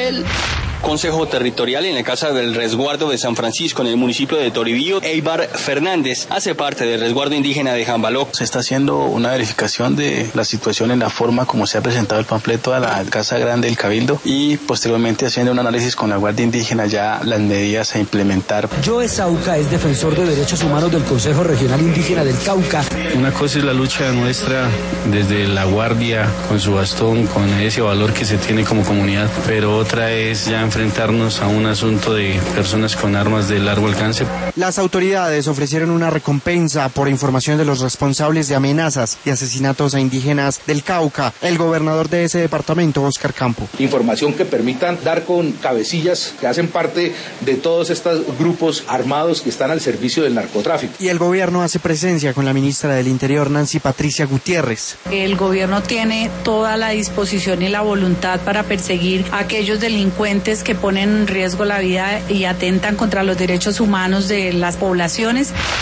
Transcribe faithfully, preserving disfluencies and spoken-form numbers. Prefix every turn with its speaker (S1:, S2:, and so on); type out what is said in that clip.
S1: del Consejo Territorial en la Casa del Resguardo de San Francisco, en el municipio de Toribío. Eibar Fernández hace parte del resguardo indígena de Jambaló.
S2: Se está haciendo una verificación de la situación en la forma como se ha presentado el panfleto a la Casa Grande del Cabildo y posteriormente haciendo un análisis con la Guardia Indígena ya las medidas a implementar.
S3: Joe Sauca es defensor de derechos humanos del Consejo Regional Indígena del Cauca.
S4: Una cosa es la lucha nuestra desde la Guardia con su bastón, con ese valor que se tiene como comunidad, pero otra es ya enfrentarnos a un asunto de personas con armas de largo alcance.
S5: Las autoridades ofrecieron una recompensa por información de los responsables de amenazas y asesinatos a indígenas del Cauca. El gobernador de ese departamento, Óscar Campo.
S6: Información que permitan dar con cabecillas que hacen parte de todos estos grupos armados que están al servicio del narcotráfico.
S5: Y el gobierno hace presencia con la ministra del Interior, Nancy Patricia Gutiérrez.
S7: El gobierno tiene toda la disposición y la voluntad para perseguir a aquellos delincuentes que ponen en riesgo la vida y atentan contra los derechos humanos de las poblaciones.